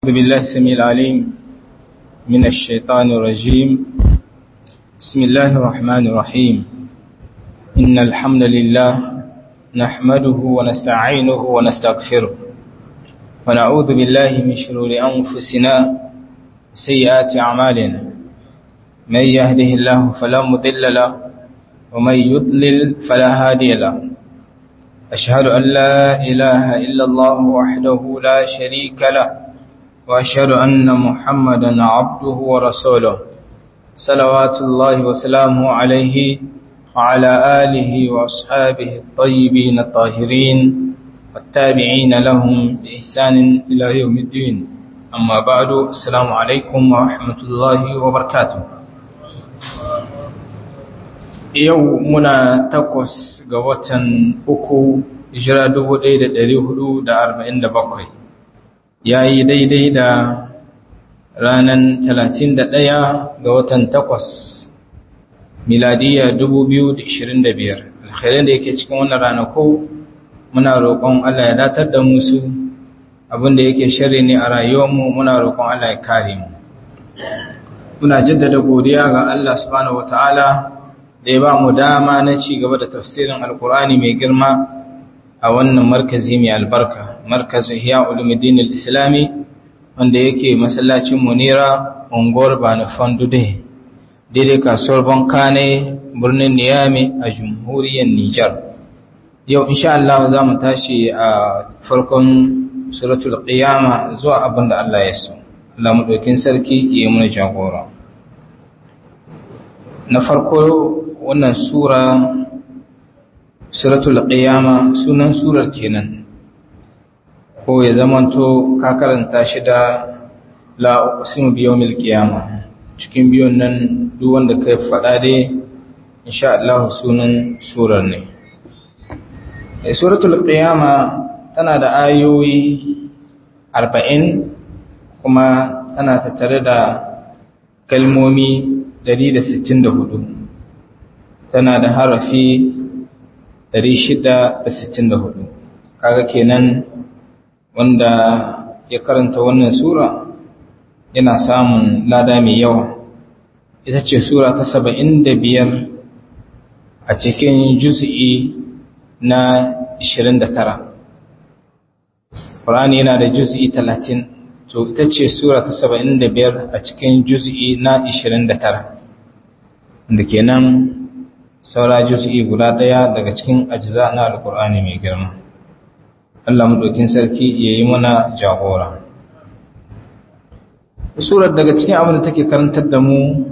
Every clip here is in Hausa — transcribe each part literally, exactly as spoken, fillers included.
أعوذ بالله السميع العليم من الشيطان الرجيم. بسم الله الرحمن الرحيم. إن الحمد لله نحمده ونستعينه ونستغفره ونعوذ بالله من شرور أنفسنا وسيئات أعمالنا. من يهده الله فلا مضل له ومن يضلل فلا هادي له. أشهد أن لا إله إلا الله وحده لا شريك له وأشهد أن محمدا عبده ورسوله صلوات الله وسلامه عليه وعلى آله وأصحابه الطيبين الطاهرين والتابعين لهم بإحسان إلى يوم الدين. أما بعد، السلام عليكم ورحمة الله وبركاته. يومنا تقص قوة أكو إجراء دو ديدة دريه دا أربعين دا بقري ya yi daidai da ranar talatin da ɗaya ga watan takwas miladiya dubu biyu da ishirin da biyar. Alkhairin da yake cikin wannan ranako muna roƙon Allah ya datar da musu, abinda yake sharri ne a rayuwarmu muna roƙon Allah ya kare mu. Muna jaddada godiya ga Allah subhanahu wataala da ya ba mu dama na ci gaba da tafsirin alkur'ani mai girma a wannan markazi mai albarka, markazin Ihya Ulumuddin al-Islami, wanda yake masallacin Munira unguwar Bani Fandude, daidai kasuwar Bankane, birnin Niamey a jamhuriyar Nijar. Yau insha Allah za mu tashi a farkon suratul Qiyama zuwa abin da Allah ya so. Allah mu dokin sarki ya yi mana jagora. Na farko wannan sura suratul Qiyama sunan surar kenan, ko ya zamanto ka karanta shi da la uqsimu bi yawmil qiyama. Cikin biyun nan duk wanda kai faɗa dai insha Allah sunan surar ne. Eh suratul Qiyama tana da ayoyi arba'in kuma tana tattare da kalmomi ɗari da sittin da hudu. Tana da harafi ɗari shida da sittin da hudu. Kaga kenan wanda ya karanta wannan sura yana samun lada mai yawa. Ita ce sura ta saba'in da biyar a cikin juz'i na ishirin da tara. Qur'ani yana da juz'i talatin, to ita ce sura ta saba'in da biyar a cikin juz'i na ishirin da tara, da kenan saura juz'i guda daya daga cikin ajza na alqur'ani mai girma. Allah madaukin sarki yayi mana jagora. Surar daga cikin abin da take karantar da mu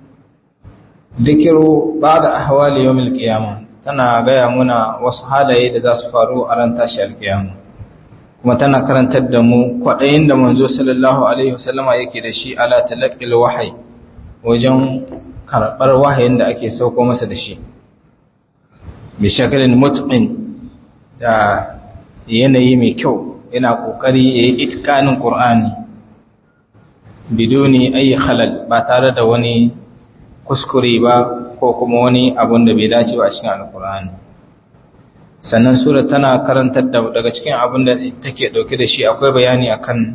zikiru ba'da ahwali yawmil qiyamah, tana gaya muna wasu halaye da za su faru a ran tashi alqiyama, kuma tana karantar da mu kwadayin da manzo sallallahu alaihi wasallama yake da shi ala talaqqil wahyi, wajen karɓar wahayin da ake sauko masa da shi bi shakalin mutqin, da yanayi mai kyau, yana kokari yayi itqanin qur'ani biduni ayi khalal, ba tare da wani kuskure ba ko kuma wani abun da bai dace ba a cikin alqur'ani. Sannan sura tana karantar da daga cikin abun da take dauke da shi akwai bayani akan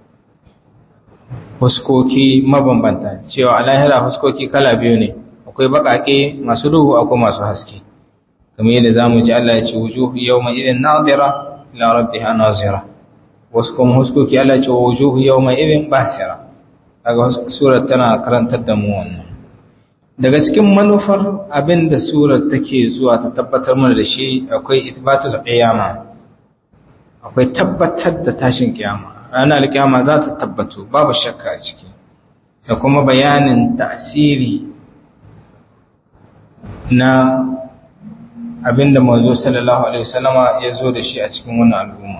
huskoki mabambanta, cewa a lahira huskoki kala biyu ne, akwai bakake masu duhu akwai masu haske, kamar yadda zamu ji Allah ya ce wujuhu yawma idhin nadira ila rabbiha nazira, wasu kuma huskoki Allah ya ce wujuhu yawma idhin basira. Kaga surar tana karantar da mu wannan. Daga cikin manufar abinda surar take zuwa ta tabbatar mana da shi akwai ithbatul qiyama, akwai tabbatar da tashin kiyama. Ranar alkiyama za ta tabbatu babu shakka a ciki, da kuma bayanin tasiri na abinda manzo sallallahu alaihi wasallama ya zo da shi a cikin wannan al'umma.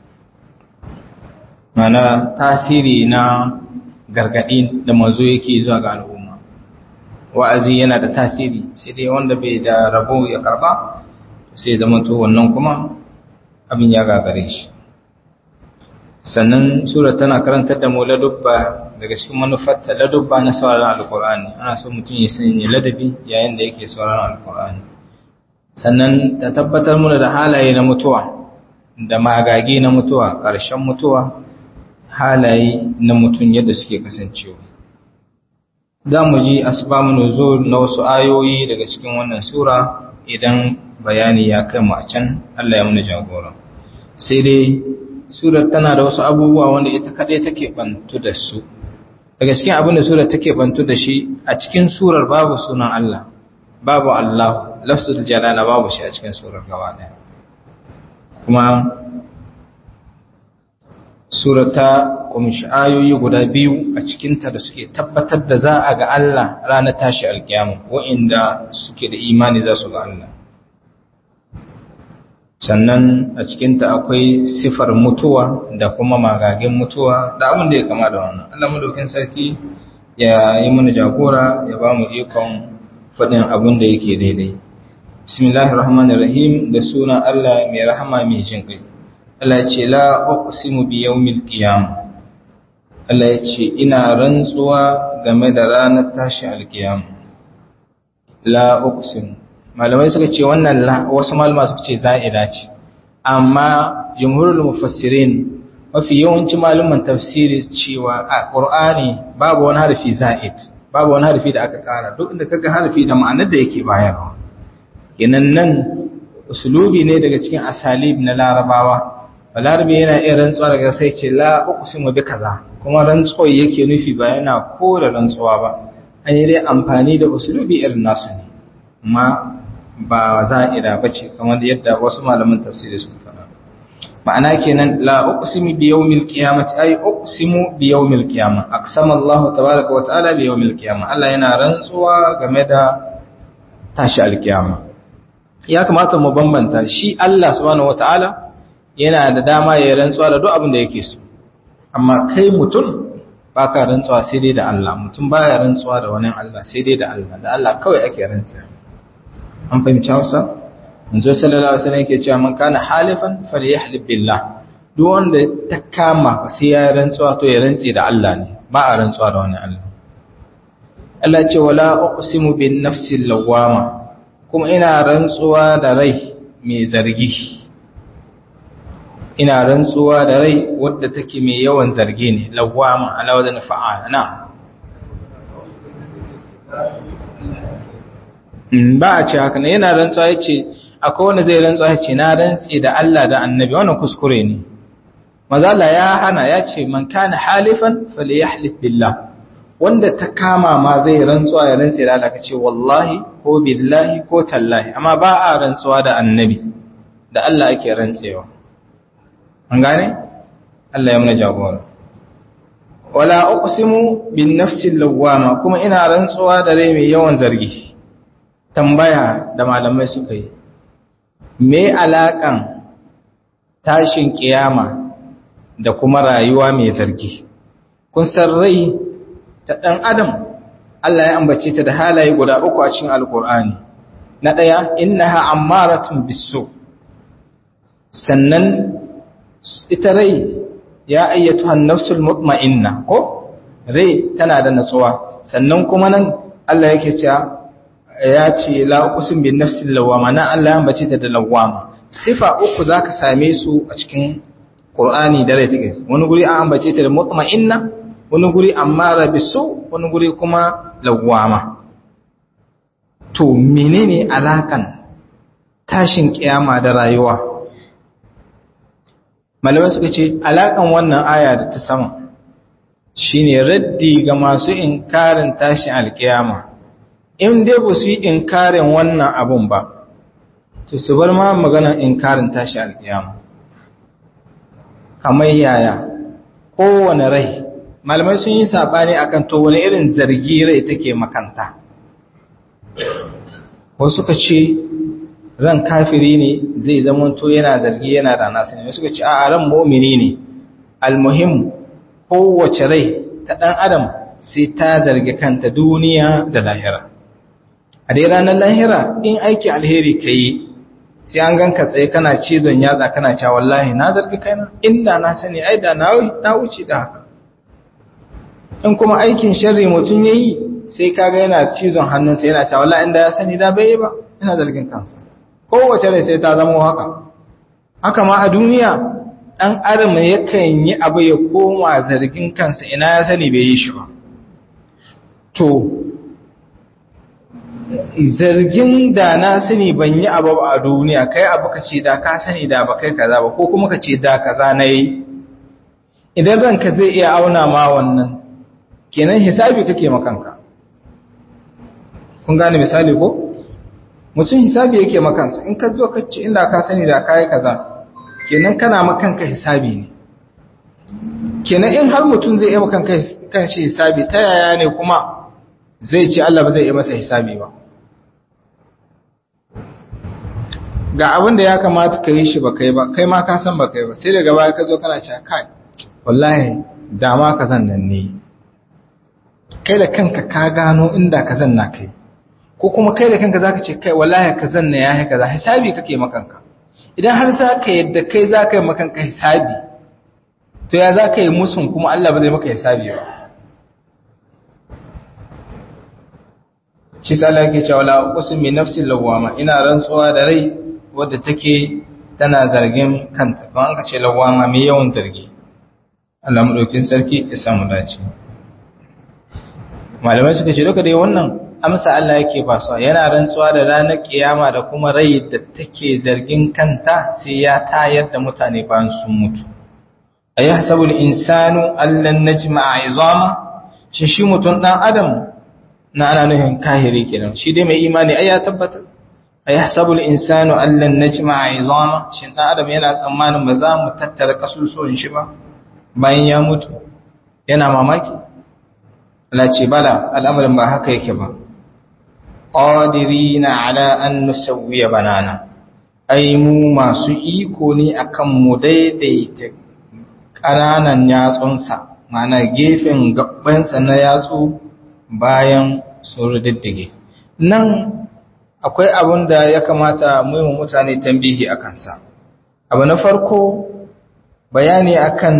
Mana tasiri na gargadi da manzo yake zuwa ga al'umma. Wa'azi yana da tasiri, sai dai wanda bai da rabo ya karba sai zama to wannan kuma abin ya gagare shi. Sannan sura tana karantar da mu ladubba, daga cikin manufarta ladubba na sauraron alkur'ani. Ana so mutum ya sanya ladabi yayin da yake sauraron alkur'ani. Sannan ta tabbatar mana da halaye na mutuwa, da magagi na mutuwa, ƙarshen mutuwa, halaye na mutum yadda suke kasancewa. Za mu ji asbabun nuzul na wasu ayoyi daga cikin wannan sura idan bayani ya kai mu a can. Allah ya muna jagora. Sai dai surar tana da wasu abubuwa wanda ita kadai take bantu da su. Daga cikin abin da surar take bantu da shi, a cikin surar babu sunan Allah, babu Allah, lafzul jalala babu shi a cikin surar gaba daya. Kuma surar ta kumshi ayoyi guda biyu a cikinta da suke tabbatar da za a ga Allah ranar tashi alkiyama, wa'inda suke da imani za su ga Allah. Sannan a cikinta akwai sifar mutuwa da kuma magagin mutuwa da abin da ya kama da wannan. Allah madaukin sarki ya yi mana jagora, ya ba mu ikon faɗin abin da yake daidai. Bismillahir Rahmanir Rahim, da sunan Allah mai rahama mai jin kai. Allah ya ce la uqsimu bi yawmil qiyamah. Allah ya ce ina rantsuwa game da ranar tashi alkiyama. La uqsimu, malamai suka ce wannan la, wasu malama suka ce za'ida ce, amma jumhurul mufassirin mafi yawancin malaman tafsiri cewa a Qur'ani babu wani harfi za'id, babu wani harfi da aka kara, duk inda kaga harfi da ma'anar da yake bayarwa. Kenan nan usulubi ne daga cikin asalib na Larabawa. Balarabe yana iya rantsuwa daga sai ce la uqsimu bi kaza, kuma rantsuwa yake nufi ba yana kore rantsuwa ba, an yi dai amfani da usulubi irin nasu ne, amma ba za'ida bace kamar yadda wasu malaman tafsiri suka faɗa. Ma'ana kenan la uqsimu bi yawmil qiyamati, ay uqsimu bi yawmil qiyamah, aqsama Allah tabaaraka wa ta'ala bi yawmil qiyamah. Allah yana rantsuwa game da tashi alkiyama. Ya kamata mu bambanta, shi Allah subhanahu wa ta'ala yana da dama ya rantsuwa da duk abin da yake so, amma kai mutum ba ka rantsuwa sai dai da Allah, mutum ba ya rantsuwa da wani Allah sai dai da Allah, da Allah kawai ake rantsuwa. An fahimci Hausa? Manzo sallallahu alaihi wasallam yake cewa man kana halifan falyahlib billah, duk wanda ta kama sai ya rantsuwa to ya rantsi da Allah ne, ba a rantsuwa da wani Allah. Allah ce wala uqsimu bin nafsil lawwama, kuma ina rantsuwa da rai mai zargi. Ina rantsuwa da rai wadda take mai yawan zargi ne, lawwama ala wadan fa'ala. Na ba a ce haka ne, yana rantsuwa yace akwai wanda zai rantsuwa yace na rantsi da Allah da Annabi, wannan kuskure ne. Maza Allah ya hana, ya ce man kana halifan falyahlif billah, wanda ta kama ma zai rantsuwa ya rantsi da Allah, kace wallahi ko billahi ko tallahi, amma ba a rantsuwa da Annabi, da Allah ake rantsewa. An gane? Allah ya muna jagora. Wala uqsimu bin nafsil lawwama, kuma ina rantsuwa da rai mai yawan zargi. Tambaya da malamai suka yi, me alakan tashin kiyama da kuma rayuwa mai zargi? Kun san rai ta dan adam, Allah ya ambace ta da halaye guda uku a cikin Alkur'ani. Na daya, innaha ammaratun bisu. Sannan ita rai ya ayyatuhan nafsul mutma'inna, ko rai tana da natsuwa. Sannan kuma nan Allah yake cewa ya ce la uqsim bin nafsil lawwama, nan Allah ya ambace ta da lawwama. Sifa uku zaka same su a cikin Qur'ani da rai take. Wani guri an ambace ta da mutma'inna, wani guri ammara bisu, wani guri kuma lawwama. To menene alakan tashin kiyama da rayuwa? Malamai suka ce alakan wannan aya da ta sama shine raddi ga masu inkarin tashin alkiyama. In dai ba su yi inkarin wannan abun ba, to su bar ma magana inkarin tashin alkiyama. Kamar yaya kowane rai, malamai sun yi sabani akan to wani irin zargi rai take makanta. Wasu suka ce ran kafiri ne zai zama to yana zargi yana da nasu ne, suka ce a ran mu'mini ne. Almuhim, kowace rai ta dan adam sai ta zargi kanta duniya da lahira. A dai ranar lahira in aiki alheri kai sai an ganka tsaye kana cizon yatsa kana cewa wallahi na zargi kaina, inda na sani ai da na wuce da haka. In kuma aikin sharri mutum yayi sai kaga yana cizon hannunsa yana cewa wallahi inda ya sani da bai ba, ina zargin kansa. Kowace rai sai ta zama haka. Haka ma a duniya ɗan adam yakan yi abu ya koma zargin kansa ina ya sani bai yi shi ba to zargin da na sani ban yi abu a duniya kai abu ka ce da ka sani da ba kai kaza ba ko kuma ka ce da kaza na yi idan ranka zai iya auna ma wannan kenan hisabi kake makanka kun gane misali ko mutum hisabi yake makansa in ka zo ka ce inda ka sani da ka yi kaza kenan kana makanka hisabi ne kenan in har mutum zai iya makanka kanshi hisabi ta yaya ne kuma zai ce Allah ba zai iya masa hisabi ba ga abin da ya kamata ka yi shi ba kai ba kai ma ka san ba kai ba sai daga baya ka zo kana cewa kai wallahi dama ka zan nan ne kai da kanka ka gano inda ka zan na kai ko kuma kai da kanka zaka ce kai wallahi ka zan na yayi kaza hisabi kake makanka idan har zaka yadda kai zaka yi makanka hisabi to ya zaka yi musun kuma Allah ba zai maka hisabi ba shi sai Allah yake cewa la usmi nafsi lawama ina rantsuwa da rai wadda take tana zargin kanta don an ka ce lawama mai yawan zargi Allah madaukin sarki ya samu dace malamai suka ce duka dai wannan amsa Allah yake ba su yana rantsuwa da ranar kiyama da kuma rai da take zargin kanta sai ya tayar da mutane bayan sun mutu ayahsabul insanu allan najma'a izama shi shi mutun dan adam na ana nuhin kahiri kenan shi dai mai imani ai ya tabbata ayahsabul insanu allan najma'a izama shin dan adam yana tsammanin ba za mu tattara kasusuwan shi ba bayan ya mutu yana mamaki Allah ce bala al'amarin ba haka yake ba qadirina ala an nusawwiya banana ai mu masu iko ne akan mu daidaita ƙananan yatsunsa mana gefen gabansa na yatsu bayan sun diddige nan akwai abin da ya kamata mu yi mutane tambihi a kansa abu na farko bayani akan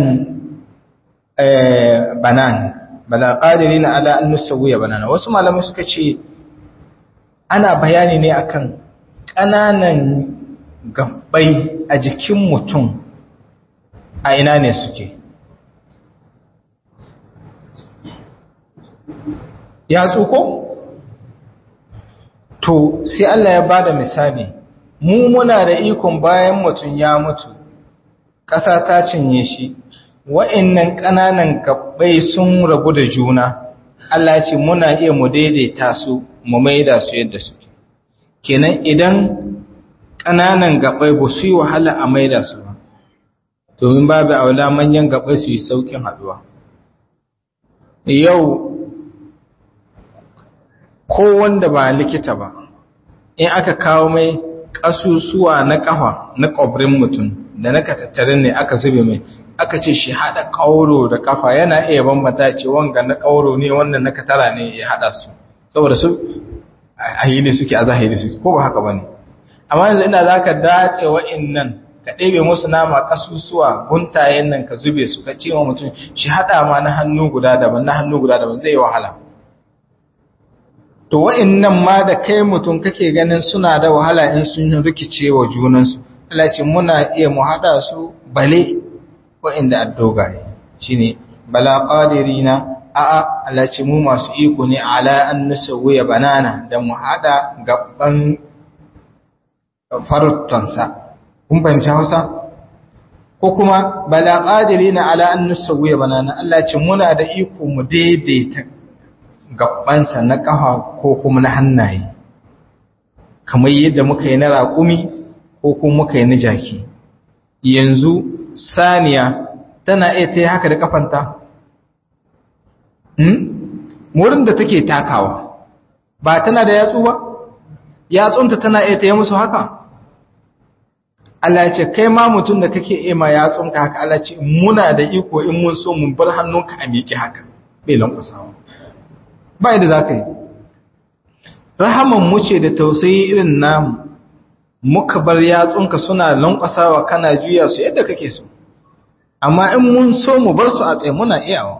banan bala qadirina ala an nusawwiya banana wasu malamai suka ce ana bayani ne akan ƙananan gabbai a jikin mutum a ina ne suke ya tsuko to sai Allah ya bada misali mu muna da ikon bayan mutum ya mutu ƙasa ta cinye shi wa'annan ƙananan gabbai sun rabu da juna Allah ce muna iya mu daidaita su mu maida su yadda suke kenan idan ƙananan gabbai ba su yi wahala a maida su ba domin babu aula manyan gabbai su yi saukin haduwa yau ko wanda ba likita ba in aka kawo mai ƙasusuwa na ƙafa na ƙwabrin mutum da na katattarin ne aka zube mai aka ce shi haɗa ƙauro da ƙafa yana iya bambata ce wanga na ƙauro ne wannan na katara ne ya haɗa su saboda su a yi ne suke a zahiri suke ko ba haka ba ne amma yanzu ina za ka dace wa'innan ka ɗebe musu nama ƙasusuwa guntayen nan ka zube su ka ce wa mutum shi haɗa ma na hannu guda daban na hannu guda daban zai yi wahala to wa'innan ma da kai mutum kake ganin suna da wahala in sun rikice wa junansu Allah ce muna iya mu haɗa su bale wa'inda addogaye shine bala qadirina a'a Allah ce mu masu iko ne ala an nusawwiya banana da mu haɗa gaban faruttansa kun fahimci Hausa ko kuma bala qadirina ala an nusawwiya banana Allah ce muna da iko mu daidaita gabansa na ƙafa ko kuma na hannaye kamar yadda muka yi na raƙumi ko kuma muka yi na jaki yanzu saniya tana iya ta yi haka da ƙafanta wurin da take takawa ba tana da yatsu ba yatsunta tana iya ta yi musu haka Allah ya ce kai ma mutum da kake ema yatsunka haka Allah ce muna da iko in mun so mun bar hannunka a miƙe haka bai lankwasawa ba yadda za ka yi rahaman mu ce da tausayi irin namu muka bar yatsunka suna lankwasawa kana juya su yadda kake so amma in mun so mu bar su a tsaye muna iyawa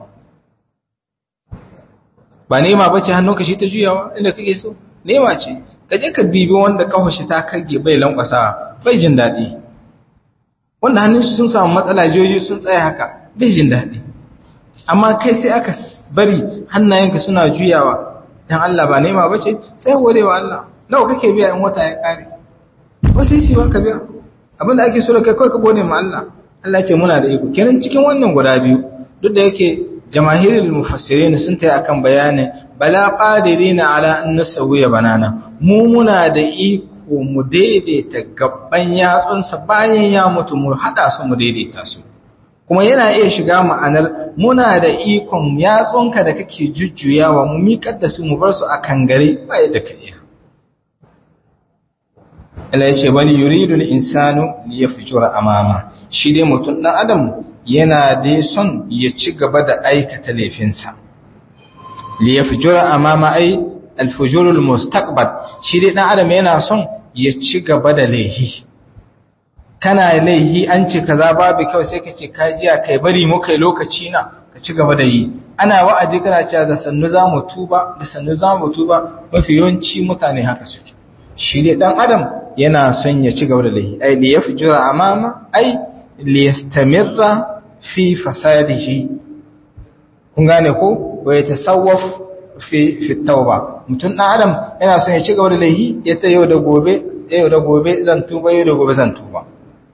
ba nema bace hannunka shi ta juyawa inda kake so nema ce ka je ka dibi wanda kawo shi ta kage bai lankwasawa bai jin daɗi wanda hannun sun samu matsala jiyoyi sun tsaya haka bai jin daɗi amma kai sai aka bari hannayenka suna juyawa dan Allah ba nema bace sai godewa Allah nawa kake biya in wata ya kare wasu shi wanka biya abinda ake so da kai kai ka gode ma Allah Allah ya ce muna da iko kenan cikin wannan guda biyu duk da yake jamahirul mufassirin sun tayi akan bayanin bala qadirina ala an nasawiya banana mu muna da iko mu daidaita gabban yatsunsa bayan ya mutu mu hada su mu daidaita su kuma yana iya shiga ma'anar muna da ikon yatsunka da kake jujjuyawa mu miƙar da su mu bar su a kangare ba yadda ka iya Allah ya ce bali yuridu al-insanu li yafjura amama shi dai mutum dan adam yana dai son ya ci gaba da aikata laifinsa li yafjura amama ai al-fujur al-mustaqbal shi dai dan adam yana son ya ci gaba da laifi kana laihi an ce kaza babu kyau sai ka ce ka jiya kai bari mu kai lokaci na ka ci gaba da yi ana wa'azi kana cewa da sannu zamu tuba da sannu zamu tuba mafi yawanci mutane haka suke shi dai dan adam yana son ya ci gaba da laihi ai li yafjura amama ai li yastamirra fi fasadihi kun gane ko wa yatasawwaf fi fi tauba mutun dan adam yana son ya ci gaba da laihi ya ta yau da gobe yau da gobe zan tuba yau da gobe zan tuba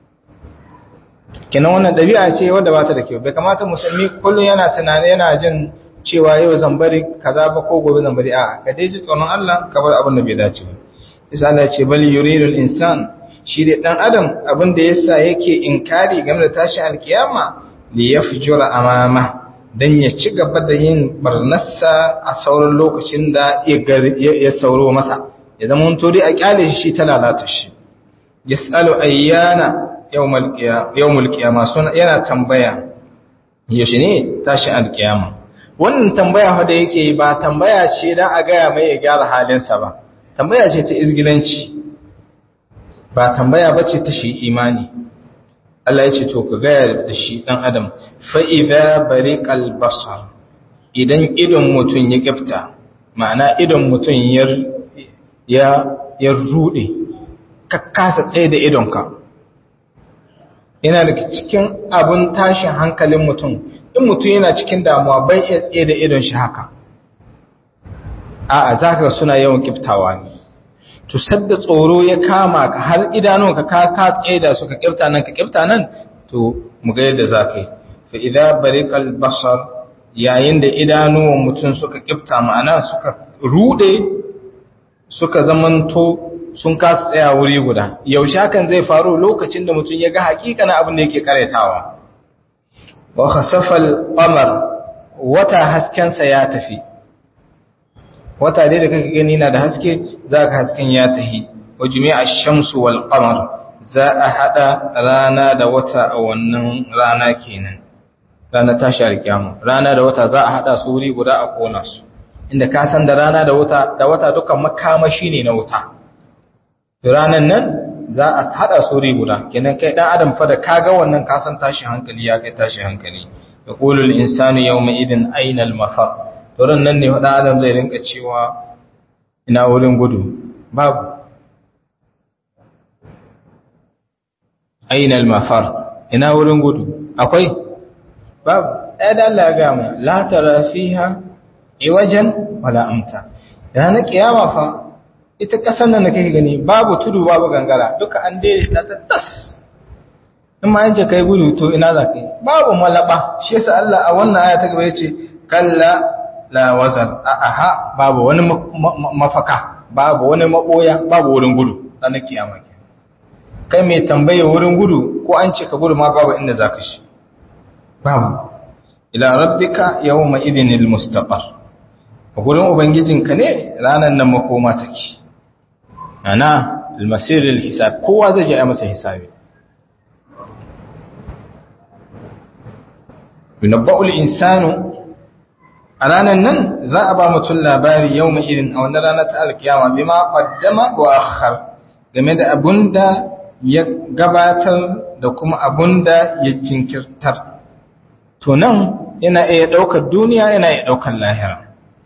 kenan wannan dabi'a ce wanda ba ta da kyau bai kamata musulmi kullun yana tunani yana jin cewa yau zan bari kaza ba ko gobe zan bari a'a ka dai ji tsoron Allah ka bar abin da bai dace ba isa Allah ya ce bal yuridul insan shi da dan adam abin da yasa yake inkari game da tashin alkiyama li yafjura amama dan ya ci gaba da yin barnassa a sauran lokacin da ya sauro masa ya zama to dai a kyale shi ta lalata shi yasalu ayyana yawmul qiyama suna yana tambaya yaushe ne tashin alkiyama wannan tambaya da yake ba tambaya ce dan a gaya mai ya gyara halinsa ba tambaya ce ta izgilanci ba tambaya bace ta shi imani Allah ya ce to ka gaya da shi dan adam fa idza bariqal basar idan idon mutun ya kifta ma'ana idon mutun ya ya ya rude ka kasa tsaye da idonka yana da cikin abun tashin hankalin mutum in mutum yana cikin damuwa bai iya tsaye da idon shi haka a'a zaka suna yawan kiftawa ne to sadda tsoro ya kama ka har idanunka ka ka tsaye da su ka kifta nan ka kifta nan to mu ga yadda zaka yi fa idza bariqal basar yayin da idanuwan mutum suka kifta ma'ana suka rude suka zamanto sun kasa tsaya wuri guda yaushe hakan zai faru lokacin da mutum ya ga hakikanin abin da yake karetawa wa khasafa al-qamar wata hasken sa ya tafi wata dai da kake gani na da haske zaka hasken ya tafi wa jumi'a ash-shamsu wal qamar za a hada rana da wata a wannan rana kenan rana tashi alkiyama rana da wata za a hada su wuri guda a kona su inda ka san da rana da wata da wata dukan makamashi ne na wuta ranan nan za a hada suri guda kenan kai dan adam fa da kaga wannan ka san tashi hankali ya kai tashi hankali yaqulul insanu yawma idin aina al mafar to ran nan ne dan adam zai rinka cewa ina wurin gudu babu aina al mafar ina wurin gudu akwai babu ai da Allah ya ga mu la tara fiha iwajan wala amta ranar kiyama fa ita kasan nan da kake gani babu tudu babu gangara duka an daidaita ta tas in ma yanke kai gudu to ina za ka yi babu malaba shi yasa Allah a wannan aya ta gaba yace kalla la wazar aha babu wani mafaka babu wani maboya babu wurin gudu ranar kiyama kai mai tambaye wurin gudu ko an ce ka gudu ma babu inda zaka shi babu ila rabbika yawma idinil mustaqar a gurin ubangijinka ne ranar nan makoma take ana almasir alhisab kowa zai je a masa hisabi yunabba'u al-insanu a ranar nan za a ba mutum labari yawma idin a wannan ranar ta alkiyama bima qaddama wa akhar game da abunda ya gabatar da kuma abunda ya jinkirtar to nan yana iya daukar duniya yana iya daukar lahira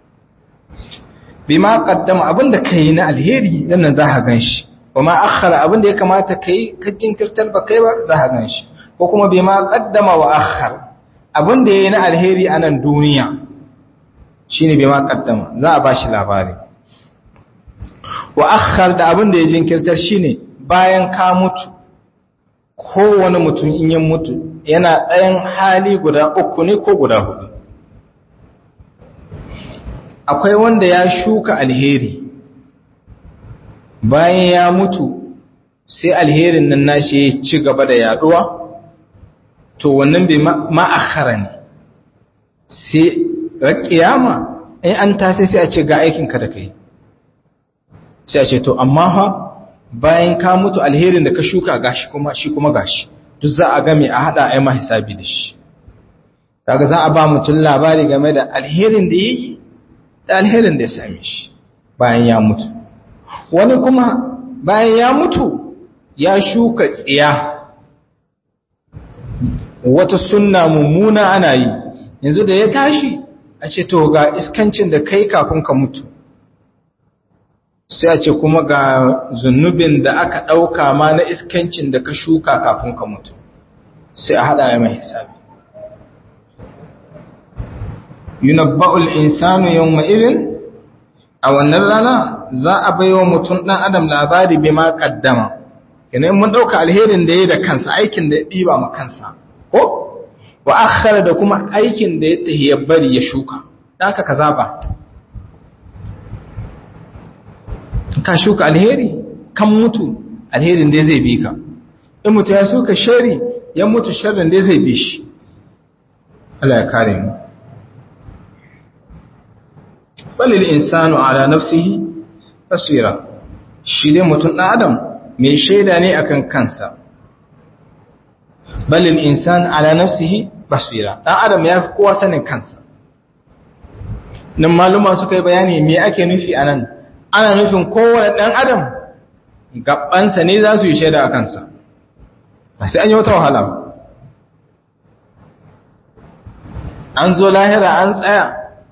bima qaddama abinda kai na alheri dan za ka ganshi kuma akhara abinda ya kamata kai ka jinkirtar ba kai ba za ka ganshi ko kuma bima qaddama wa akhar abin da yayi na alheri a nan duniya shine bima qaddama za a bashi labari wa akhar da abin da ya jinkirtar shine bayan ka mutu kowane mutum in ya mutu yana ɗayan hali guda uku ne ko guda hudu akwai wanda ya shuka alheri bayan ya mutu sai alherin nan nashi ya ci gaba da yaduwa to wannan bai ma'akhara ne sai raƙiyama in an tasi sai a ce ga aikinka da kai sai a ce to amma ha bayan ka mutu alherin da ka shuka gashi kuma shi kuma gashi duk za a game a hada ai ma hisabi da shi kaga za a ba mutum labari game da alherin da yayi da alherin da ya same shi bayan ya mutu wani kuma bayan ya mutu ya shuka tsiya wata sunna mummuna ana yi yanzu da ya tashi a ce to ga iskancin da kai kafin ka mutu sai a ce kuma ga zunubin da aka ɗauka ma na iskancin da ka shuka kafin ka mutu sai a haɗa ya mai hisabi yunabba'ul insanu yawma idin a wannan rana za a baiwa mutum ɗan adam labari bima qaddama kenan mun ɗauka alherin da yayi da kansa aikin da ya ɗiba ma kansa ko wa akhara da kuma aikin da ya tahiya bari ya shuka dan haka kaza ba ka shuka alheri kan mutu alherin da zai bi ka in mutu ya shuka shari ya mutu sharrin da zai bi shi Allah ya kare mu balil insanu ala nafsihi basira shi dai mutum dan adam mai shaida ne akan kansa balil insan ala nafsihi basira dan adam ya fi kowa sanin kansa nan maluma suka yi bayani me ake nufi anan ana nufin kowane ɗan adam gabansa ne za su yi shaida a kansa ba sai an yi wata wahala ba an zo lahira an tsaya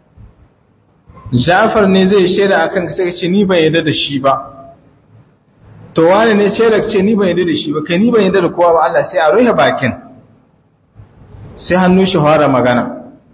Jafar ne zai shaida a kanka sai ka ce ni ban yadda da shi ba to wani ne shaida ka ce ni ban yadda da shi ba kai ni ban yadda da kowa ba Allah sai a ruhe bakin sai hannu shi fara magana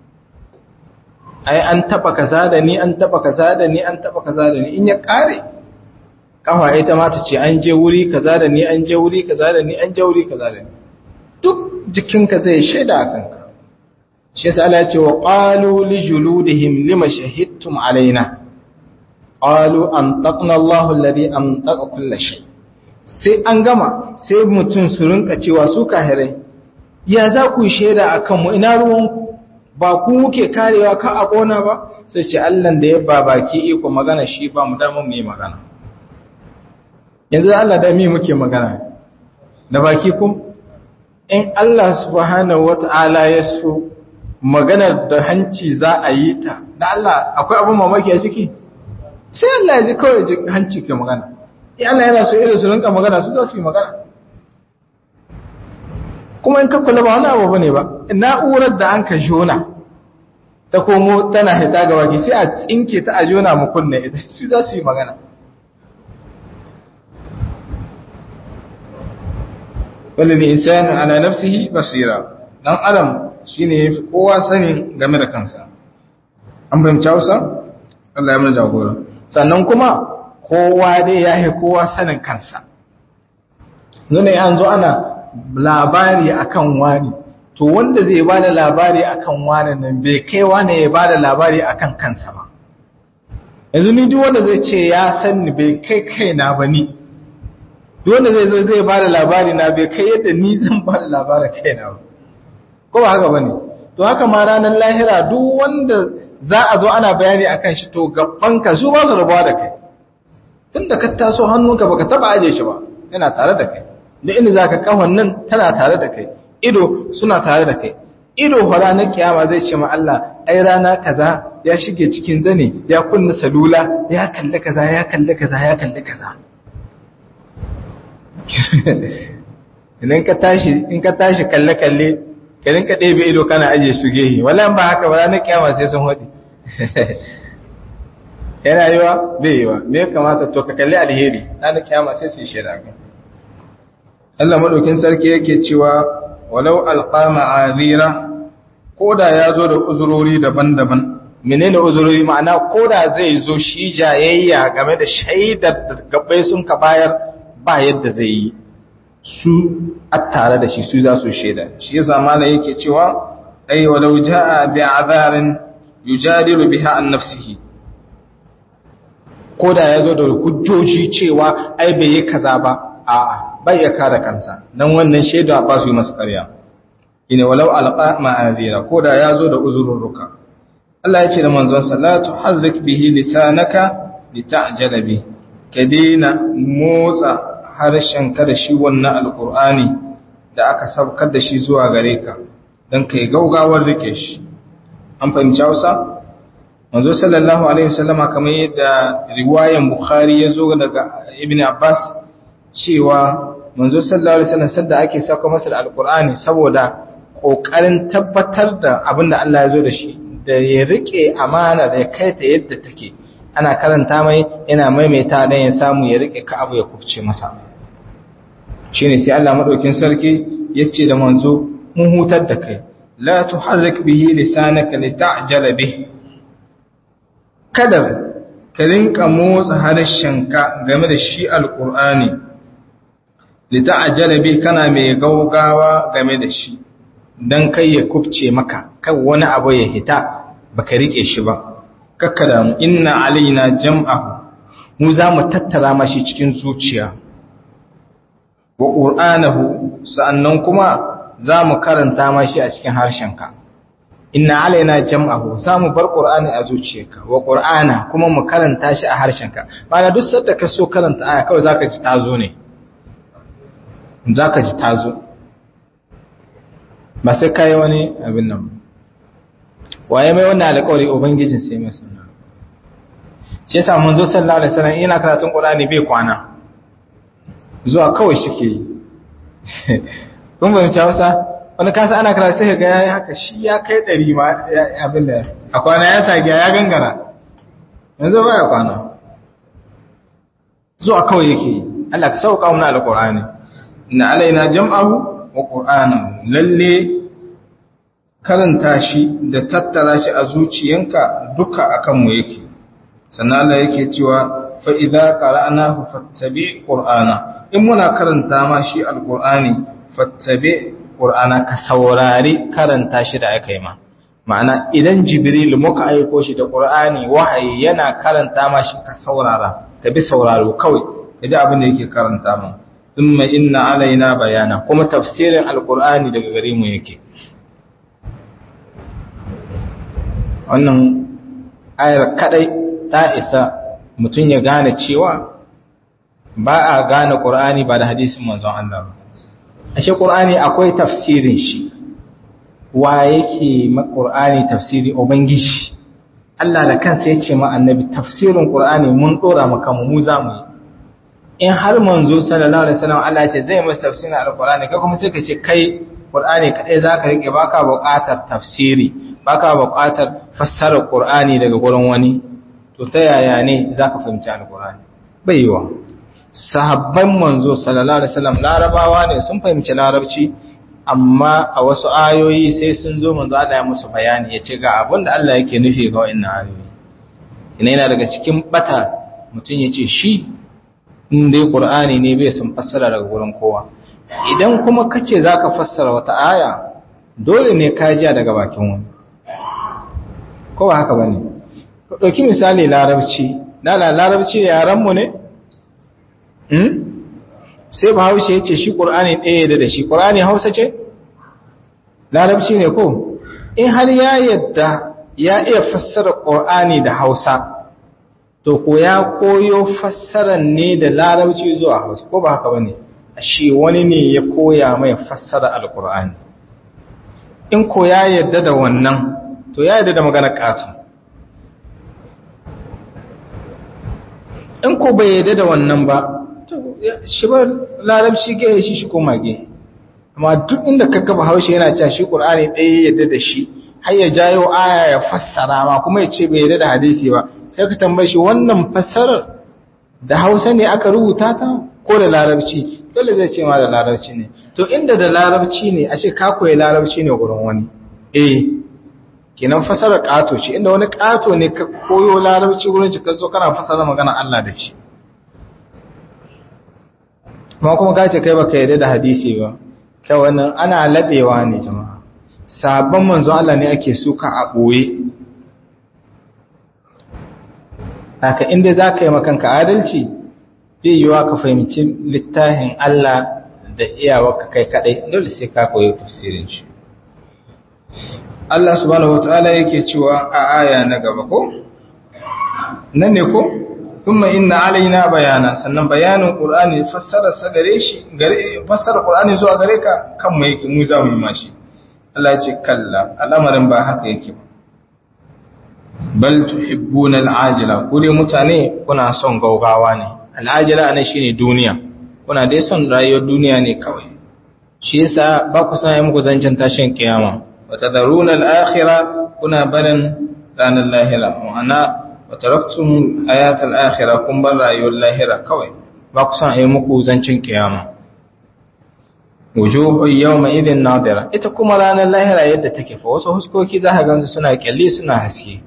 ai an taba kaza da ni an taba kaza da ni an taba kaza da ni in ya kare kafa ita ma ta ce an je wuri kaza da ni an je wuri kaza da ni an je wuri kaza da ni duk jikinka zai shaida akan ka shi yasa Allah ya ce wa qalu li juludihim lima shahidtum alaina qalu antaqna Allahu alladhi antaqa kull shay sai an gama sai mutun su rinka cewa su kahirai ya za ku shaida akan mu ina ruwanku ba ku muke karewa ka a kona ba sai ce Allah da ya babaki iko magana shi ba mu dama mu yi magana yanzu Allah da mi muke magana da baki ku in Allah subhanahu wata'ala ya so maganar da hanci za a yi ta da Allah akwai abin mamaki a ciki sai Allah ya ji kawai ji hanci ke magana in Allah yana so irin su rinka magana su za su yi magana kuma in ka kula ba wani abu bane ba na'urar da an ka jona ta komo tana hita ga waki sai a tsinke ta a jona mu kunne ita su za su yi magana walil insanu ala nafsihi basira dan adam shine yafi kowa sani game da kansa an fahimci Hausa Allah ya mana jagora sannan kuma kowa dai yafi kowa sanin kansa nuna an zo ana labari akan wani to wanda zai bada labari akan wani nan bai kai wani ya bada labari akan kansa ba yanzu ni duk wanda zai ce ya san ni bai kai kaina ba ni duk wanda zai zo zai bada labari na bai kai yadda ni zan bada labarin kaina ba ko ba haka bane to haka ma ranar lahira duk wanda za a zo ana bayani akan shi to gabanka su ba su rabuwa da kai tunda ka taso hannunka baka taba aje shi ba yana tare da kai da inda zaka kafan nan tana tare da kai ido suna tare da kai ido fara na kiyama zai ce ma Allah ai rana kaza ya shige cikin zane ya kunna salula ya kalle kaza ya kalle kaza ya kalle kaza idan ka tashi in ka tashi kalle kalle ka rinka ɗebe ido kana aje su gehi wallahi ba haka ba ranar kiyama sai sun hodi yana yiwa bai yiwa me ya kamata to ka kalli alheri ranar kiyama sai su yi shaida ka Allah madaukin sarki yake cewa walau alqa ma'azira koda yazo da uzurori daban-daban. menene uzurori? ma'ana koda zai zo shi jayayya game da shaidar da gabbai sun ka bayar ba yadda zai yi, su attare da shi su za su shaida. shi yasa malai yake cewa ay walau jaa bi'adharin yujadilu biha an nafsihi, koda yazo da hujjoji cewa ai bai yi kaza ba, a'a bai ya kare kansa, dan wannan shaida ba su yi masa ƙarya. ina walau alqa ma'azira koda yazo da uzurruka. Allah ya ce da manzon sa la tuharrik bihi lisanaka lita'jala bi, kadina motsa harshen ka da shi wannan alqur'ani da aka sabkar da shi zuwa gare ka dan kai gaugawar rike shi. an fahimci Hausa? manzo sallallahu alaihi wasallama kamar yadda riwayan Bukhari yazo daga Ibn Abbas cewa manzo sallallahu alaihi wasallam sadda ake saka masa da alqur'ani saboda kokarin tabbatar da abinda Allah ya zo da shi, da ya rike amana da ya kai ta yadda take, ana karanta mai yana maimaita dan ya samu ya rike ka abu ya kufce masa. shine sai Allah madaukin sarki yace da manzo mun hutar da kai, la tuharrik bihi lisanaka lita'jala bih, kada ka rinka motsa harshenka game da shi alqur'ani lita'jala bih, kana mai gaugawa game da shi dan kai ya kufce maka, kan wani abu ya hita baka rike shi ba. kakkada mu inna alaina jam'ahu, mu za mu tattara mashi cikin zuciya, wa qur'anahu, sa'annan kuma za mu karanta mashi a cikin harshenka. inna alaina jam'ahu, za mu bar qur'ani a zuciyarka, wa qur'ana kuma mu karanta shi a harshenka. bana duk sanda ka so karanta aya kawai zaka ji tazo ne, zaka ji tazo ba sai kai wani abin nan. waye mai wannan alƙawari? ubangijin sai mai sunna. shi yasa mun zo sallallahu alaihi wasallam ina karatun qur'ani bai kwana, zuwa kawai shike yi. kun ba mu ci Hausa, wani kasa ana karatu sai ga yayi haka, shi ya kai ɗari ma abin da a kwana ya sage ya gangara, yanzu ba ya kwana, zuwa kawai yake yi. Allah ka sauka mu na alqur'ani. inna alaina jam'ahu wa qur'anahu, lalle karanta shi da tattara shi a zuciyanka duka akan mu yake. sannan Allah yake cewa fa idza qara'nahu fattabi' qur'ana, in muna karanta ma shi alqur'ani fattabi' qur'ana, ka saurari karanta shi da aka yi ma. ma'ana idan jibril muka aiko shi da qur'ani wahayi yana karanta ma shi ka saurara, ka bi sauraro kawai ka ji abin da yake karanta mu. thumma inna alaina bayana, kuma tafsirin alqur'ani daga gare mu yake. wannan ayar kadai ta isa mutum ya gane cewa ba a gane qur'ani ba da hadisin manzon Allah ba. ashe qur'ani akwai tafsirin shi. wa yake ma qur'ani tafsiri? ubangiji Allah da kansa yace ma annabi tafsirin qur'ani mun dora maka mu zamu yi. in har manzo sallallahu alaihi wasallam Allah ya ce zai masa tafsirin alqur'ani, kai kuma sai ka ce kai qur'ani kadai zaka rike, baka buƙatar tafsiri, baka buƙatar fassarar qur'ani daga gurin wani, to ta yaya ne zaka fahimci alqur'ani? bai yiwa. sahabban manzo sallallahu alaihi wasallam larabawa ne, sun fahimci larabci, amma a wasu ayoyi sai sun zo manzo Allah ya musu bayani, ya ce ga abin da Allah yake nufi ga wannan ayoyi. ina yana daga cikin bata mutum ya ce shi in dai qur'ani ne bai sun fassara daga gurin kowa. idan kuma kace zaka fassara wata aya, dole ne ka ji daga bakin wani, ko ba haka bane? ka dauki misali larabci, lala larabci yaran mu ne, hmm? sai Bahaushe ya ce shi qur'ani ɗaya da shi, qur'ani Hausa ce, larabci ne ko? in har ya yadda ya iya fassara qur'ani da Hausa, to ko ya koyo fassarar ne da larabci zuwa Hausa, ko ba haka bane? shi wani ne ya koya mai fassara alqur'ani. in ko ya yadda da wannan, to ya yadda da maganar katun. in ko bai yadda da wannan ba, to shi ba larabci ga shi shi ko mage. amma duk inda ka gaba Hausa yana cewa shi qur'ani ɗaya yadda da shi, har ya jayo aya ya fassara ma kuma ya ce bai yadda da hadisi ba, sai ka tambaye shi wannan fassarar da Hausa ne aka rubuta ta ko da larabci? dole zai ce ma da larabci ne to inda da larabci ne ashe ka koyi larabci ne gurin wani eh kenan fasara kato ce inda wani kato ne ka koyo larabci gurin shi ka zo kana fasara magana Allah da shi ma kuma ka ce kai baka yarda da hadisi ba kai wannan ana labewa ne jama'a sabon manzo Allah ne ake suka a boye haka inda za ka yi makanka adalci zai yiwa ka fahimci littafin Allah da iyawarka kai kadai dole sai ka koyi tafsirin shi Allah subhanahu wataala yake cewa a aya na gaba ko nan ne ko kuma inna alaina bayana sannan bayanin qur'ani fassara sa gare shi gare fassara qur'ani zuwa gare ka kan mu yake mu za mu yi mashi Allah ya ce kalla al'amarin ba haka yake ba bal tuhibbuna al'ajila ku dai mutane kuna son gaugawa ne al'ajila anan shine duniya kuna dai son rayuwar duniya ne kawai shi yasa ba ku san yi muku zancen tashin kiyama wa tadaruna al-akhirah kuna barin ranar lahira ma'ana wa taraktum ayat al-akhirah kun bar rayuwar lahira kawai ba ku san yi muku zancen kiyama wujuhu yawma idhin nadira ita kuma ranar lahira yadda take fa wasu huskoki za ka gansu suna kyalli suna haske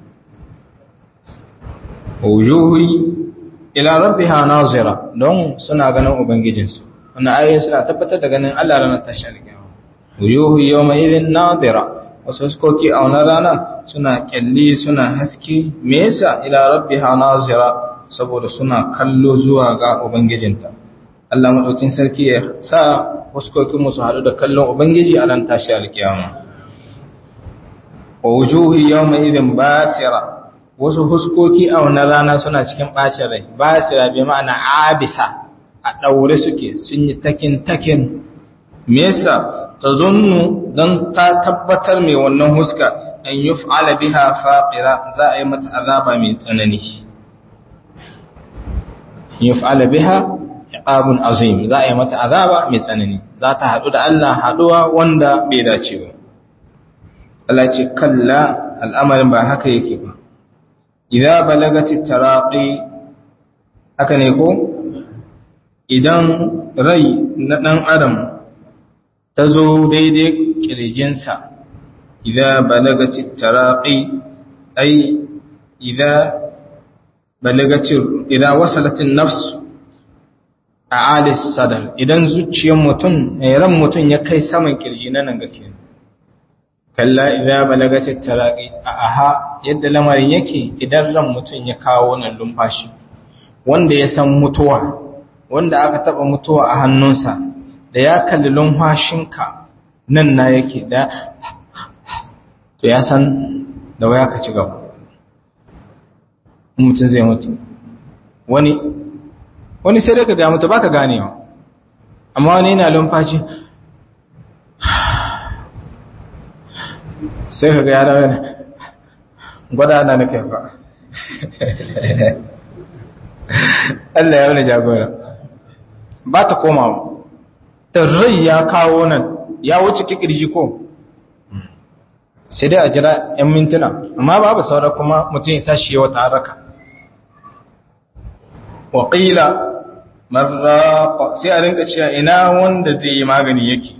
wujuhi ila rabbiha nazira don suna ganin ubangijinsu wannan ayoyin suna tabbatar da ganin Allah ranar tashar kiyama wujuhi yawma idhin nadira wasu huskoki a wannan rana suna kyalli suna haske me yasa ila rabbiha nazira saboda suna kallo zuwa ga ubangijinta Allah madaukin sarki ya sa huskokin musu hadu da kallon ubangiji a ran tashar kiyama wa wujuhi yawma idhin basira wasu huskoki a wannan rana suna cikin ɓacin rai ba su rabe ma'ana abisa a ɗaure suke sun yi takin-takin me yasa ta zunnu don ta tabbatar mai wannan huska an yi fa'ala biha faƙira za a yi mata azaba mai tsanani yi fa'ala biha iqabun azim za a yi mata azaba mai tsanani za ta haɗu da Allah haɗuwa wanda bai dace ba Allah ce kalla al'amarin ba haka yake ba idza balagati taraqi aka ne ko idan rai na dan adam ta zo daidai kirjinsa idza balagati taraqi ai idza balagati idza wasalat an-nafs a'ali sadr idan zuciyar mutum ran mutum ya kai saman kirji nan gake kalla idza balagati taraqi aha yadda lamarin yake idan ran mutum ya kawo wannan lumfashi wanda ya san mutuwa wanda aka taba mutuwa a hannunsa da ya kalli lumfashinka nan na yake da to ya san da waya ka ci gaba mutum zai mutu wani wani sai daga ga mutu baka ganewa amma wani yana lumfashi sai ka ga ya dawo gwada na nake ba Allah ya wani jagora ba ta komawa ta rai ya kawo nan ya wuce kikirji ko sai dai a jira 'yan mintuna amma babu saura kuma mutum ya tashi yawa taraka waƙila marraƙa sai a rinka cewa ina wanda zai yi magani yake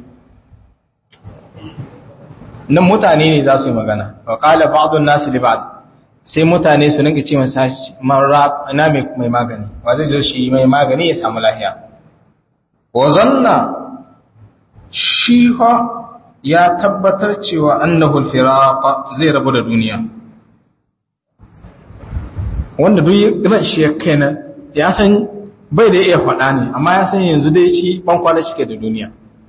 nan mutane ne za su yi magana wa qala ba'dun nas li ba'd sai mutane su rinka ce masa marra ina mai magani wa zai zo shi mai magani ya samu lafiya wa zanna shi ha ya tabbatar cewa annahu al-firaq zai rabu da duniya wanda duk ran shi ya kaina ya san bai da iya faɗa ne amma ya san yanzu dai shi ban kwana shi ke da duniya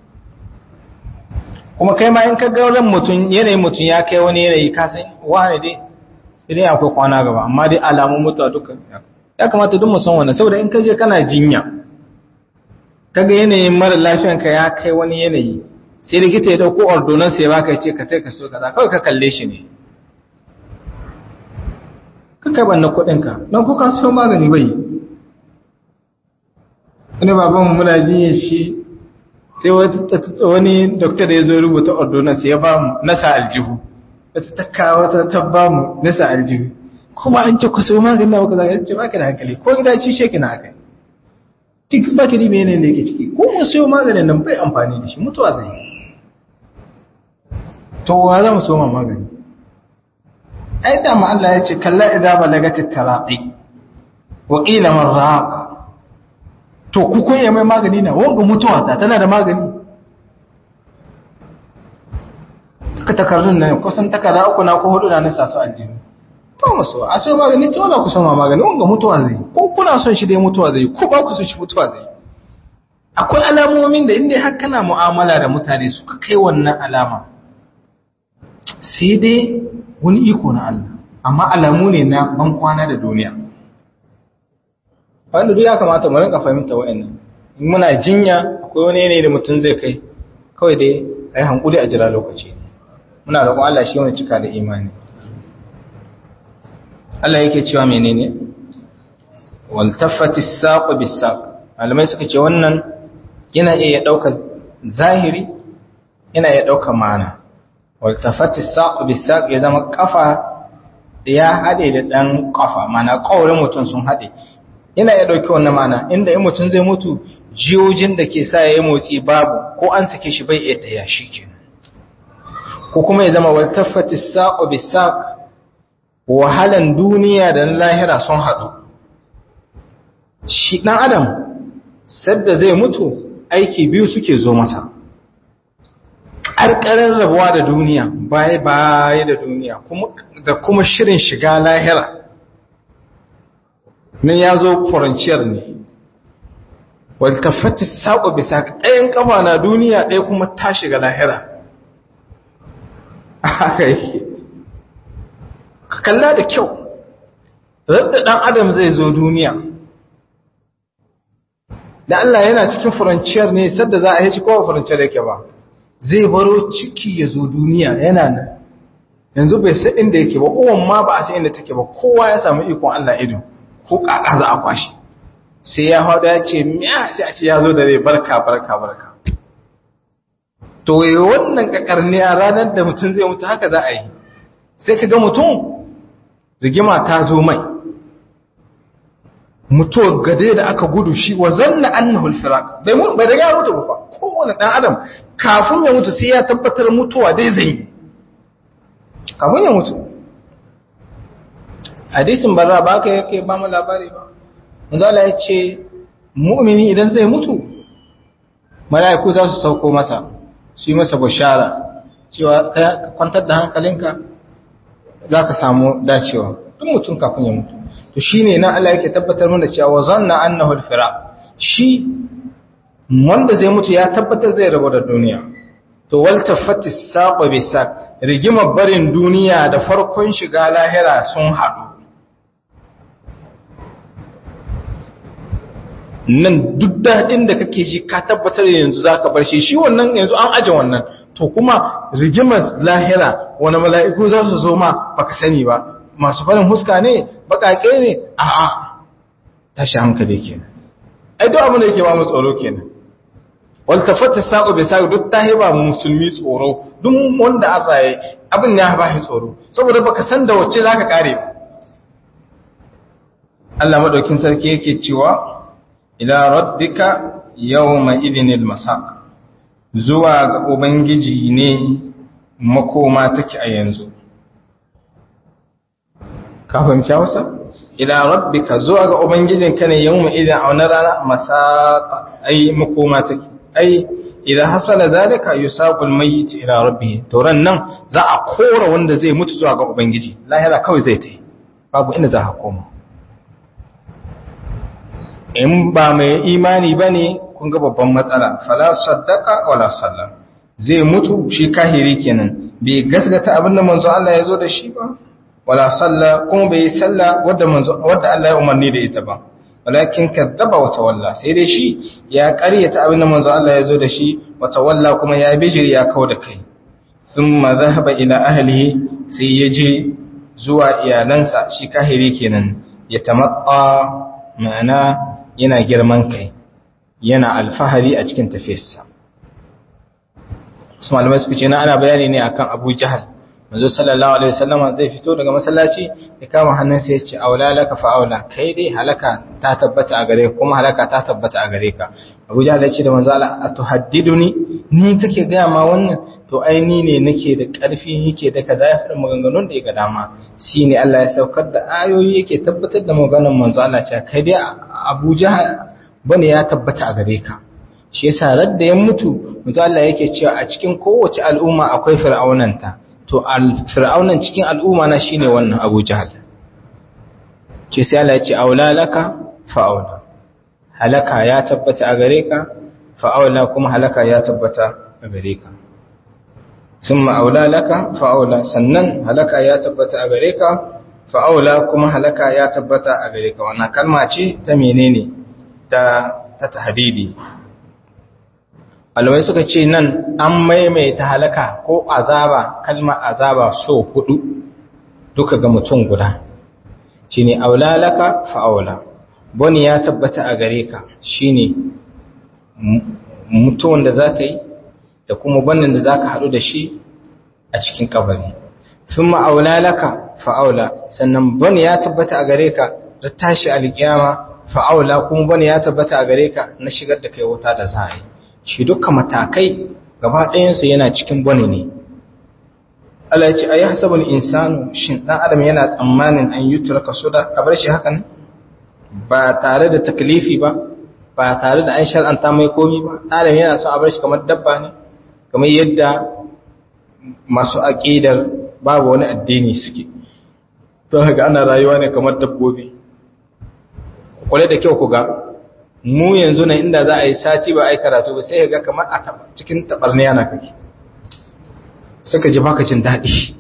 kuma kai ma in ka ga ran mutum yanayin mutum ya kai wani yanayi ka san wani dai sai dai akwai kwana gaba amma dai alamun mutuwa duka ya kamata duk mu san wannan saboda in ka je kana jinya kaga yanayin mara lafiyan ka ya kai wani yanayi sai likita ya dauko ordonance ya baka ya ce ka tai ka so kaza kawai ka kalle shi ne ka kai banna kuɗin ka dan ko ka so magani bai wani baban muna jinya shi sai wani doktor ya zo rubuta ordonance ya ba mu nasa aljihu wata takka wata tabba mu nasa aljihu kuma an ce ku so magani na baka zaka ce baka da hankali ko gida ci sheki na haka duk baki di menene da yake ciki ko mun sayo maganin nan bai amfani da shi mutuwa zai to wa za mu so ma magani ai da ma Allah ya ce kalla idza balagatit taraqi wa qila man raq to ku kun mai magani na wanga mutuwa ta tana da magani ka takarrun nan kusan takarda uku na ko hudu na nasa su addini to musu a so magani to za ku so ma magani wanga mutuwa zai ko kuna son shi dai mutuwa zai ko ba ku son shi mutuwa zai akwai alamomin da inda har kana mu'amala da mutane suka kai wannan alama sai dai wani iko na Allah amma alamu ne na ban kwana da duniya wanda duk ya kamata mu rinka fahimta wa'annan in muna jinya akwai wani ne da mutum zai kai kawai dai ai hankuli a jira lokaci muna roƙon Allah shi wani cika da imani Allah yake cewa menene wal tafatis saq bis saq malamai suka ce wannan yana iya dauka zahiri yana iya dauka ma'ana wal tafatis saq bis saq ya zama kafa ya hade da dan kafa mana kaurin mutum sun hade yana iya dauki wannan ma'ana inda in mutum zai mutu jiyojin da ke sa yayi motsi babu ko an sake shi bai iya taya shi kenan ko kuma ya zama wal tafatis saq bis saq wahalan duniya da na lahira sun haɗu shi ɗan adam sadda zai mutu aiki biyu suke zo masa ƙarƙarar rabuwa da duniya baya baya da duniya da kuma shirin shiga lahira nan ya zo furanciyar ne waltafati saƙo bisa ɗayan ƙafa na duniya ɗaya kuma ta shiga lahira haka yake kalla da kyau radda ɗan adam zai zo duniya da Allah yana cikin furanciyar ne sadda za a yi kowa furanciyar yake ba zai baro ciki ya zo duniya yana nan yanzu bai sai inda yake ba uwan ma ba a sai inda take ba kowa ya samu ikon Allah ido ko kaka za a kwashi sai ya hau da ya ce miya sai a ce ya zo da rai barka barka barka to wannan kakarniya ranar da mutum zai mutu haka za a yi sai ka ga mutum rigima ta zo mai mutuwar gade da aka gudu shi wa zanna annahu al-firaq bai mu bai daga mutu ba kowane dan adam kafin ya mutu sai ya tabbatar mutuwa dai zai yi kafin ya mutu hadisin barra ba ka yake ba mu labari ba manzo Allah ya ce mu'mini idan zai mutu mala'iku za su sauko masa su yi masa bashara cewa ka kwantar da hankalinka za ka samu dacewa duk mutum kafin ya mutu to shi ne na Allah yake tabbatar mana cewa zanna annahu al-firaq shi wanda zai mutu ya tabbatar zai rabu da duniya to wal tafatti saqo bi saq rigimar barin duniya da farkon shiga lahira sun haɗu nan duk daɗin da kake ji ka tabbatar yanzu zaka bar shi shi wannan yanzu an aje wannan to kuma rigimar lahira wani mala'iku za su zo ma baka sani ba masu farin huska ne bakake ne a'a tashi hankali kenan ai duk abin da yake ba mu tsoro kenan wal tafatta saqu bi saqu duk tahi ba musulmi tsoro duk wanda Allah ya abin ya ba shi tsoro saboda baka san da wacce zaka kare ba Allah madaukin sarki yake cewa ila rabbika yawma idinil masaq zuwa ga ubangiji ne makoma take a yanzu ka fahimci Hausa ila rabbika zuwa ga ubangijinka ne yawma idan a wannan rana masaq ai makoma take ai idan hasala zalika yusaqul mayyit ila rabbih to ran nan za a kora wanda zai mutu zuwa ga ubangiji lahira kawai zai tai babu inda za ka koma in ba mai imani bane kun ga babban matsala fala saddaqa wala sallam zai mutu shi kahiri kenan bai gaskata abin da manzo Allah ya zo da shi ba wala salla kuma bai salla wanda manzo wanda Allah ya umarni da ita ba walakin kadzaba wa tawalla sai dai shi ya ƙaryata abin da manzo Allah ya zo da shi wa tawalla kuma ya bijiri ya kawo da kai thumma dhahaba ila ahlihi sai ya je zuwa iyalansa shi kahiri kenan ya tamatta ma'ana yana girman kai yana alfahari a cikin tafiyarsa su malamai suka ce na ana bayani ne akan Abu Jahal manzo sallallahu alaihi wasallam zai fito daga masallaci ya kama hannunsa ya ce aula laka fa aula kai dai halaka ta tabbata a gare ka kuma halaka ta tabbata a gare ka Abu Jahl ya ce da manzo Allah atuhaddiduni ni kake ga ma wannan to ai ni ne nake da ƙarfi yake da kaza ya fara maganganun da ya ga dama shine Allah ya saukar da ayoyi yake tabbatar da maganar manzo Allah ce kai dai Abu Jahl bane ya tabbata a gare ka shi yasa radda ya mutu manzo Allah yake cewa a cikin kowace al'umma akwai fir'aunanta to fir'aunan cikin al'umma na shine wannan Abu Jahl ce sai Allah ya ce aula laka fa aula halaka ya tabbata a gare ka fa aula kuma halaka ya tabbata a gare ka thumma aula laka fa aula sannan halaka ya tabbata a gare ka fa aula kuma halaka ya tabbata a gare ka wannan kalma ce ta menene ta ta tahdidi alwai suka ce nan an maimaita halaka ko azaba kalmar azaba so hudu duka ga mutum guda shine aula laka fa aula boni ya tabbata a gare ka shine mutuwan da zaka yi da kuma bannin da zaka hadu da shi a cikin kabari thumma aula laka fa aula sannan boni ya tabbata a gare ka da tashi alkiyama fa aula kuma boni ya tabbata a gare ka na shigar da kai wuta da zai shi duka matakai gaba ɗayansu yana cikin bane ne Allah ya ce ayi hasabul insanu shin dan adam yana tsammanin an yutraka suda a bar shi hakan ba tare da taklifi ba ba tare da an shar'anta mai komi ba adam yana so a bar shi kamar dabba ne kamar yadda masu aqidar babu wani addini suke to haka ana rayuwa ne kamar dabbobi ku kula da kyau ku ga mu yanzu na inda za a yi sati ba a yi karatu ba sai ga kamar a cikin tabarniya na kake suka ji baka jin daɗi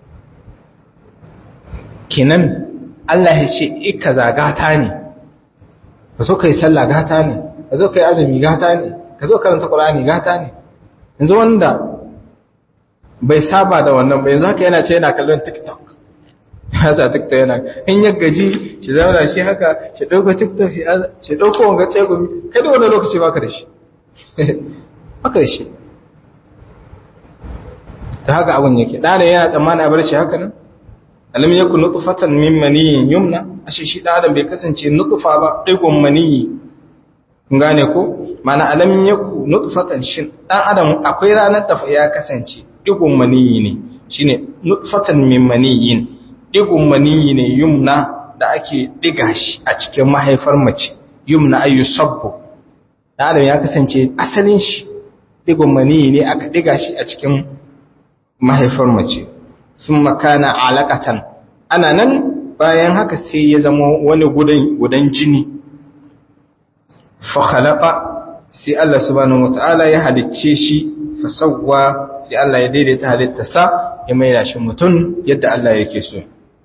kenan Allah ya ce ika zagata ne ka zo ka yi sallah gata ne ka zo ka yi azumi gata ne ka zo karanta ƙur'ani gata ne yanzu wanda bai saba da wannan bai yanzu haka yana ce yana kallon tiktok hasa tiktok yana in ya gaji shi zauna shi haka shi ɗauko tiktok shi ɗauko wanga tsegumi kada wani lokaci baka da shi baka da shi ta haka abin yake ɗana yana tsammani a bar shi haka nan alam yakun nutfatan min maniyyin yumna ashe shi ɗan adam bai kasance nutfa ba ɗigon maniyyi kun gane ko mana alam yakun nutfatan shin ɗan adam akwai ranar da ya kasance ɗigon maniyyi ne shine nutfatan min maniyyin ɗigon maniyyi ne yumna da ake ɗiga shi a cikin mahaifar mace yumna ayu sabbu ɗan adam ya kasance asalin shi ɗigon maniyyi ne aka ɗiga shi a cikin mahaifar mace sun makana alaƙatan ana nan bayan haka sai ya zama wani gudan jini fakhalaka sai Allah subhanahu wata'ala ya halicce shi fasawwa sai Allah ya daidaita halittarsa ya maida shi mutum yadda Allah yake so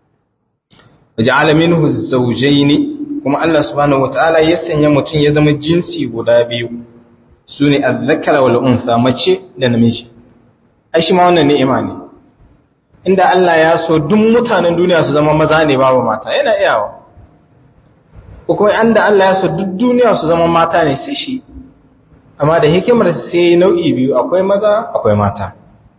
waja'ala minhu zawjayn kuma Allah subhanahu wata'ala ya sanya mutum ya zama jinsi guda biyu sune az-zakara wal untha mace da namiji ai shi ma wannan ni'ima ne inda Allah ya so duk mutanen duniya su zama maza ne babu mata yana iyawa ko kuma inda Allah ya so duk duniya su zama mata ne sai shi amma da hikimar sai nau'i biyu akwai maza akwai mata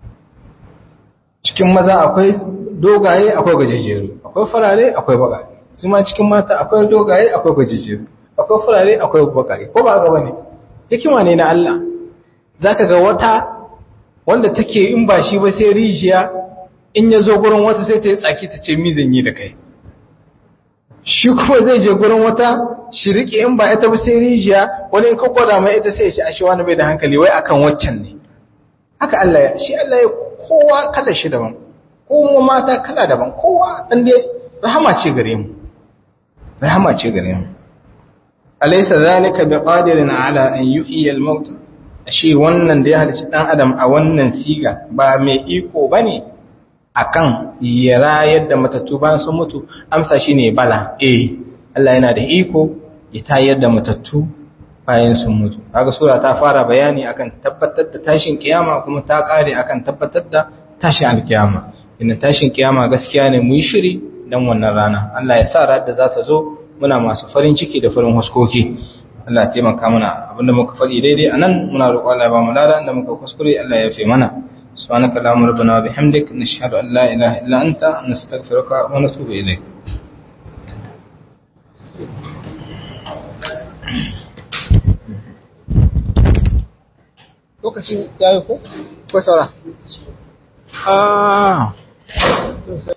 cikin maza akwai dogaye akwai gajejeru akwai farare akwai bakaye su ma cikin mata akwai dogaye akwai gajejeru akwai farare akwai bakaye ko ba ga bane hikima ne na Allah zaka ga wata wanda take in ba shi ba sai rijiya in ya zo gurin wata sai ta yi tsaki ta ce mizan yi da kai shi kuma zai je gurin wata shi riƙe in ba ita ba sai rijiya wani in kakwada mai ita sai ya ce ashe wani bai da hankali wai akan waccan ne haka Allah ya shi Allah ya kowa kala shi daban kowa mata kala daban kowa dan dai rahama ce gare mu rahama ce gare mu alaysa zalika biqadirin ala an yuhyiya al-maut shi wannan da ya halici dan adam a wannan siga ba mai iko bane akan ya rayar da matattu bayan sun mutu amsa shine bala eh Allah yana da iko ya tayar da matattu bayan sun mutu kaga sura ta fara bayani akan tabbatar da tashin kiyama kuma ta kare akan tabbatar da tashin alkiyama inda tashin kiyama gaskiya ne mu yi shiri dan wannan rana Allah ya sa ran da za ta zo muna masu farin ciki da farin huskoki Allah ya taimaka mana abinda muka faɗi daidai anan muna roƙon Allah ya ba mu lada inda muka kuskure Allah ya yafe mana subhanaka allahumma rabbana wa bihamdik nashhadu an la ilaha illa anta nastaghfiruka wa natubu ilayk. Lokaci yayi ko ko saura? Ah